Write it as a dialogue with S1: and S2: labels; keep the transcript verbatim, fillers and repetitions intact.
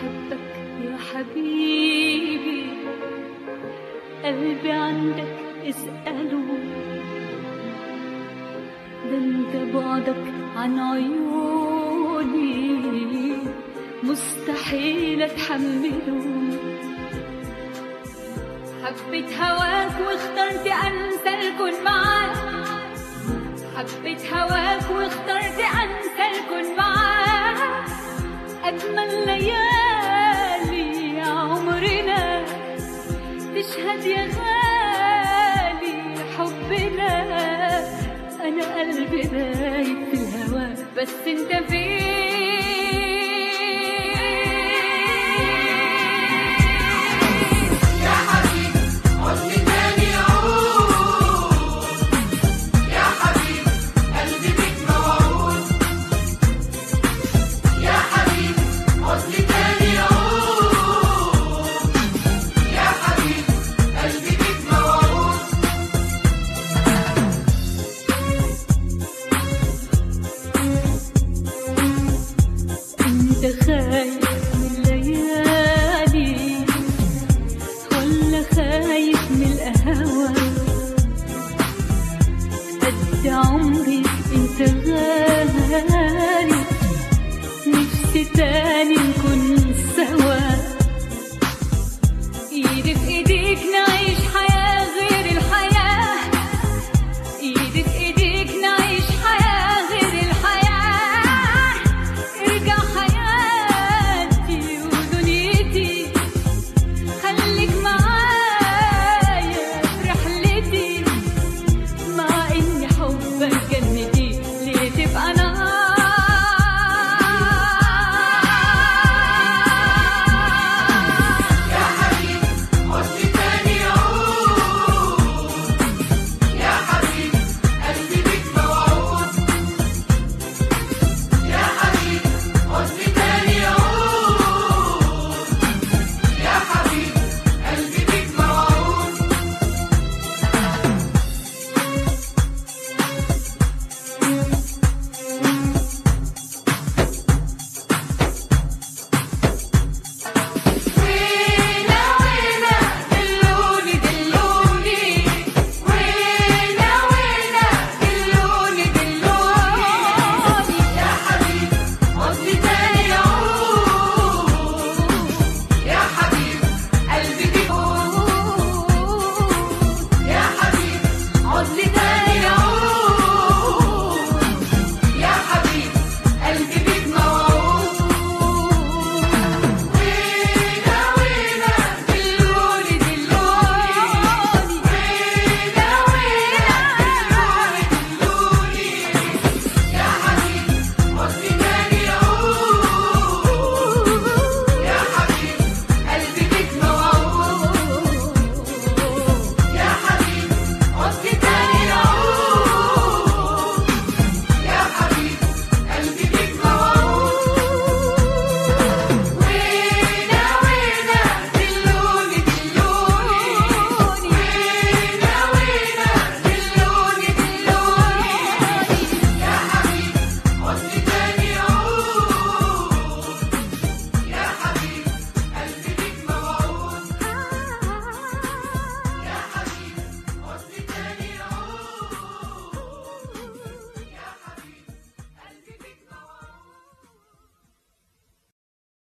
S1: بحبك يا حبيبي، قلبي عندك اسأله، ده انت بعدك عن عيوني مستحيل اتحمله. حبيت هواك واخترت انسى الكون معاك، حبيت هواك واخترت انسى الكون معاك. اجمل ليالي عمرنا تشهد يا غالي حبنا. انا قلبي دايب في الهوا بس انت فين. خايف من الليالي ولا خايف من القهوة؟ قد عمري انت غالي، نفسي تاني نكون سوا، ايدي في ايديك.